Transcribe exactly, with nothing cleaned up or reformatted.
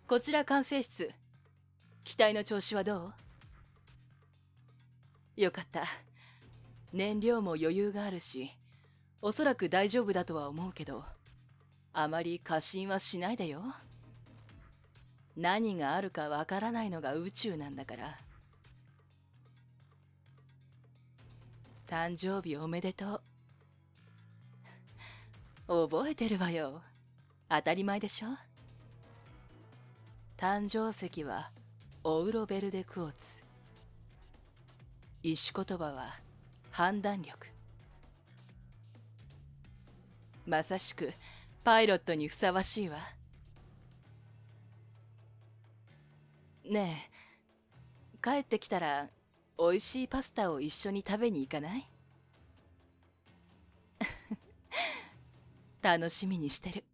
こちら管制室。機体の調子はどう？よかった。燃料も余裕があるし、おそらく大丈夫だとは思うけど、あまり過信はしないでよ。何があるかわからないのが宇宙なんだから。誕生日おめでとう。覚えてるわよ。当たり前でしょ。誕生石はオウロベルデクォーツ。石言葉は判断力。まさしくパイロットにふさわしいわ。ねえ、帰ってきたらおいしいパスタを一緒に食べに行かない？楽しみにしてる。